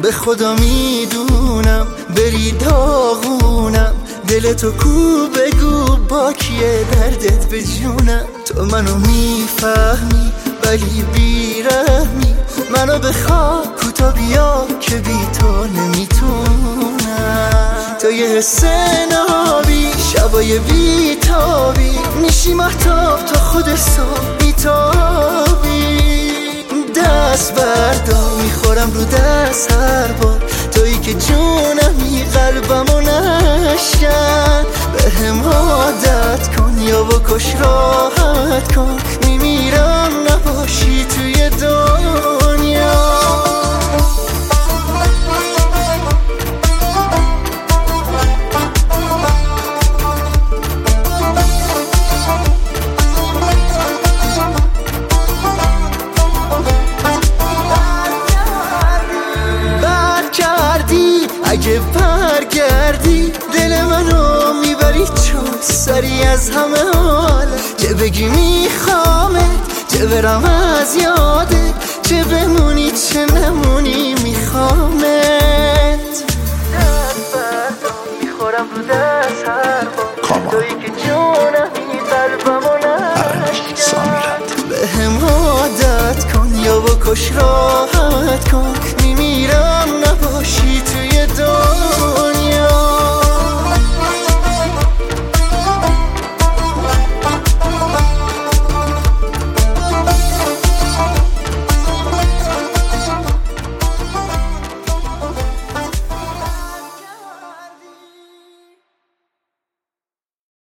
به خدا میدونم بری داغونم، دل تو کو بگو با کیه دردت به جونم. تو منو میفهمی ولی بیرحمی، منو بخواه کوتا بیا که بی تو نمیتونم. تو یه حس نابی شبای بیتابی، میشی محتاب تا خود صبح بیتابی. دست بردار میخورم رو دست هر بار، تویی که جونمی قلبمو نشکن. به هم عادت کن یا بکش راحت کن، میمیرم نباشی توی دنیا. اگه برگردی دل منو میبری چون سری از همه حاله، چه بگی میخوامت چه برم از یادت، چه بمونی چه نمونی میخوامت. دست بردم میخورم رو دست هر بار، تویی که جونمی قلبمو نشکن. به هم عادت کن یا بکش راحت کن،